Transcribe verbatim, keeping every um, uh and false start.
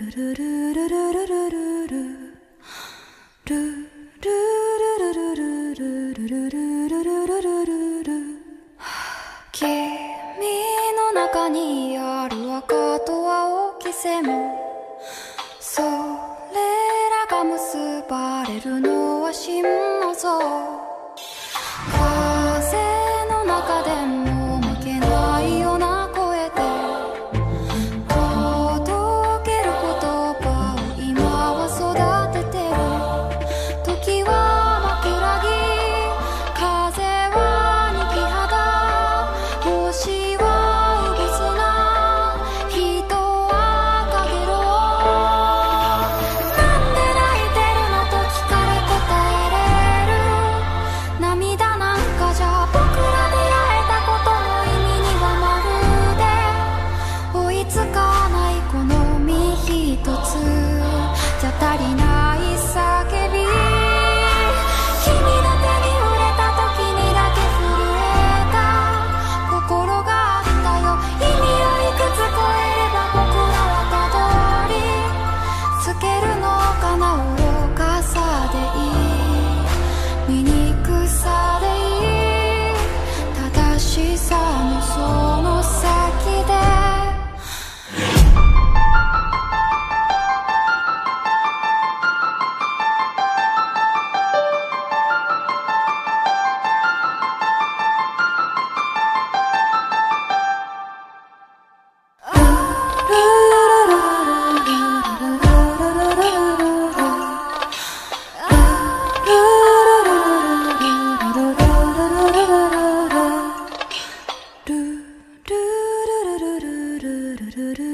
の中にある赤と青き線それらが結ばれるのは真の像風の中でも負けないような声で届ける言葉を今は育ててる時は枕木風は逃げ肌星はうぐすな人はかげろうなんで泣いてるのと聞かれ答えれる涙なんかじゃ僕ら出会えたことの意味にはまるで追いつかないこの身一つじゃ足りない叫び君の手に触れた時にだけ震えた心があったよ意味をいくつ超えれば僕らはたどり着けるのかな愚かさでいい醜さでいい正しさのその先でルルルルルルルルル